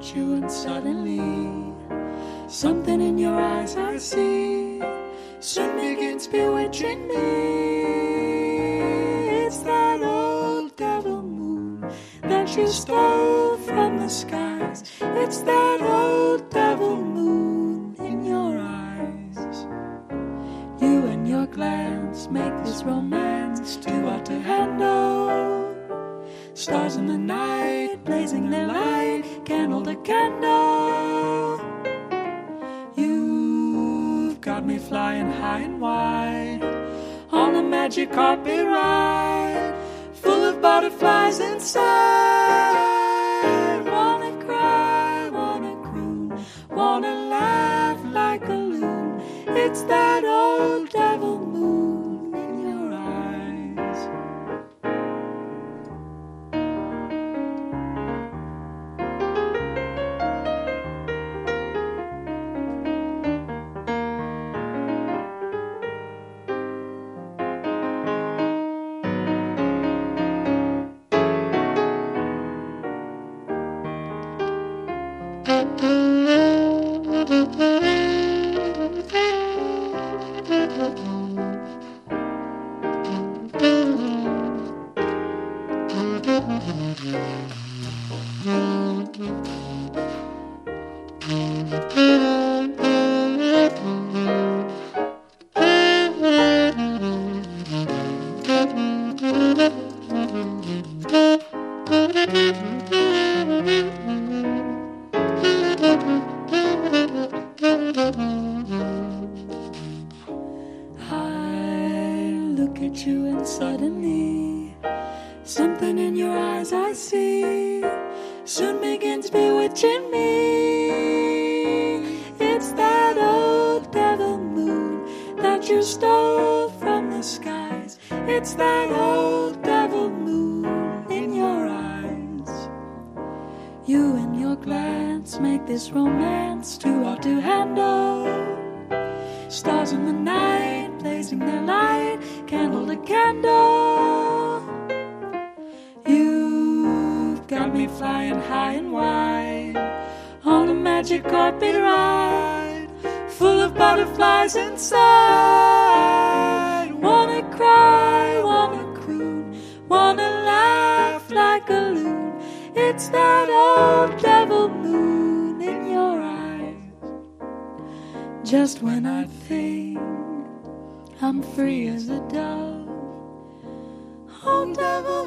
at you and suddenly something in your eyes I see soon begins bewitching me. It's that old devil moon that you stole from the skies. It's that old devil moon in your eyes. You and your glance make this romance too hard to handle. Stars in the night, blazing their light, can't hold a candle. You've got me flying high and wide on a magic carpet ride, full of butterflies inside. Wanna cry, wanna croon, wanna laugh like a loon. It's that old devil moon in your eyes. Look at you and suddenly something in your eyes I see soon begins bewitching me. It's that old devil moon that you stole from the skies. It's that old devil moon in your eyes. You and your glance make this romance too hard to handle. Stars in the night, blazing their light, can't hold a candle. You've got me flying high and wide on a magic carpet ride, full of butterflies inside. Wanna cry, wanna croon, wanna laugh like a loon. It's that old devil moon in your eyes. Just when I think I'm free as a dove, oh devil